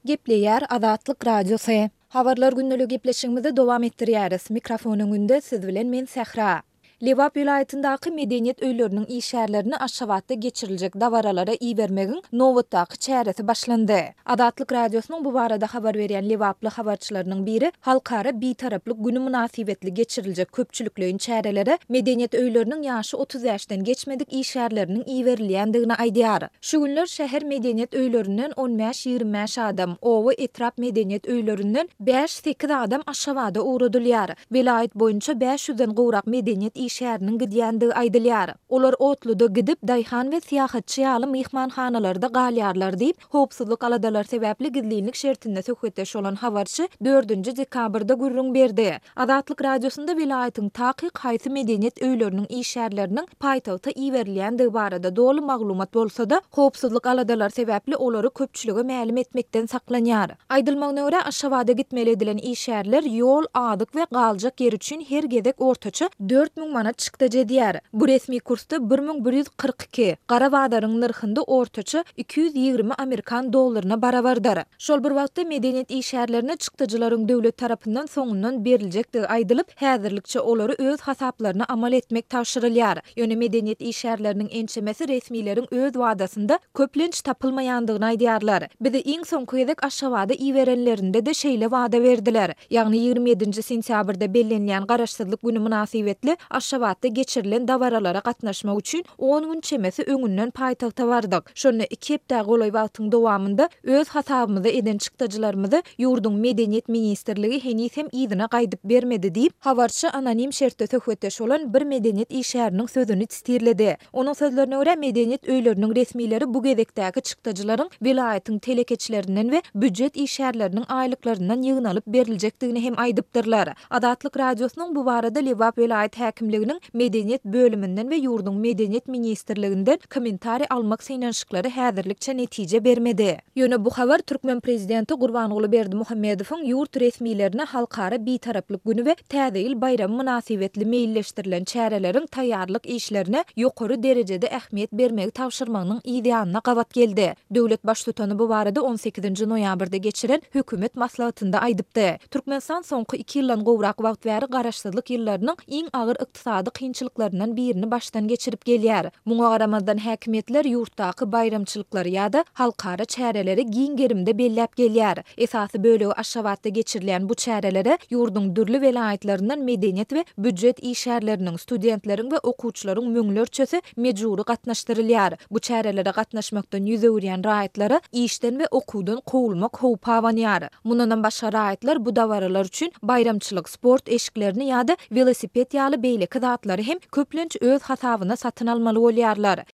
Gepleýär Azatlyk Radiosu. Habarlar gündälik gepleşigimizi dowam etdirýäris. Mikrofonuň önünde siz bilen men Sähra. Lewap ýylaýatyndaky medeniýet öýleriniň işärlerini aşgabatda geçiriljek dawaralara iýbermegiň nowatdaky çäresi başlandy. Azatlyk Radiosynyň bu barada habar berýän Lewaply habarçylarynyň biri halkara bitaraplyk güni münasibetli geçiriljek köpçülikleriň çäreleri medeniýet öýleriniň ýaşy 30 ýaşdan geçmedik işärleriniň iýberilýändigini aýdýar. Şu günler şäher medeniýet öýlerinden 15-20 adam, owa etrap medeniýet öýlerinden 5-8 adam aşgabada uğradylýar. Vilayet boýunça 500-den gowrak medeniýet işäriniň gidýändigi aýdylýar. Olar Otluda gidip daýhan we syýahatçy ýaly mehmanhanalarda galýarlar diýip howpsuzlyk aladalar sebäpli gizlilik şertinde söhbetdeş olan habarçy 4-nji dekabrda gürrüň berdi. Azatlyk Radiosunda vilayatyň taky haýsy medeniýet öýleriniň işärleriniň paýtagta iýberilýändigi barada dolu maglumat bolsa-da howpsuzlyk aladalar sebäpli olary köpçülige mälim etmekden saklanýar. Aýdylmagyna görä Aşgabatda gitmeli edilen işärler ýol, adyk we galjak yer üçin her gezek ortaça 4000 manat çykdyjy diýär. Bu resmi kursda 1142, gara badaryň narhynda ortaça 220 Amerikan dollaryna barabardyr. Şol bir wagtda medeniýet işärlerine çykdyjylaryň döwlet tarapyndan soňundan beriljektigi aýdylyp, häzirlikçe olary öz hasaplaryna amal etmek taşdyrylýar. Ýöne medeniýet işärleriniň ençemesi resmileriň öz wadasynda köplenç tapylmaýandygyny aýdýarlar. Bize iň soňky gezek Aşgabada iýberenlerinde de şeýle wada berdiler. Ýagny 27 sentýabrda bellenýän garaşsyzlyk güni münasibetli Aşgabatda geçirilen dawaralara gatnaşmak üçin 10 gün çemesi öňünden paýtagta bardyk. Şonu 2 hepde golay wagtyň dowamında öz hasabymyzy eden çykdyjylarymyzy ýurdun medeniýet ministrligi henisem ýzyna gaýdyp bermedi diýip habarçy anonim şertde söhbetdeş olan bir medeniýet işäriniň sözüni tistirledi. Onuň sözlerine görä medeniýet öýleriniň resmileri bu gezekdäki çykdyjylaryň vilayatyň telekeçilerinden we büdjet işärleriniň aýlyklaryndan ýygnalyp beriljekdigini hem aýdypdyrlar. Azatlyk Radiosynyň bu barada Lewap vilayat häkimliginiň medeniýet bölüminden we ýurdun medeniýet ministrliginden kommentari almak synanyşyklary häzirlikçe netije bermedi. Ýöne bu habar Türkmen prezidenti Gurbanuly Berdimuhammedowyň ýurt resmilerine halkara bitaraplyk güni we täze ýyl bayramy münasibetli meýilleşdirilen çäreleriň taýýarlyk işlerine ýokary derejede ähmiýet bermegi tawşyrmagynyň ideýanyna gabat geldi. Döwlet baş tutany bu barada 18 noýabrda geçiren hökümet maslahatynda aýdypdy. Türkmenistan soňky 2 ýyldan gowrak wagt bäri garaşsyzlyk ýyllarynyň iň agyr ykdysady kynçylyklaryndan birini baştan geçirip gelýär. Muňa garamazdan häkimetler ýurtdaky bayramçylyklary ýa-da halkara çäreleri giň gerimde belläp gelýär. Esasy bölegi Aşgabatda geçirilen bu çärelere ýurdun dürli velayetlerininden medeniýet we büdjet işärleriniň, studentleriň we okuwçylaryň möňlerçesi mejburi gatnaşdyrylýar. Bu çärelere gatnaşmakdan ýüze görýän raýatlary işden we okuwdan kowulmak howpa awanýar. Mundan başga raýatlar bu dawaralar üçin bayramçylyk, sport eşiklerini ýa-da velosiped ýaly beýleki zatlary hem köplenç öz hasabyna satyn almaly bolýarlar.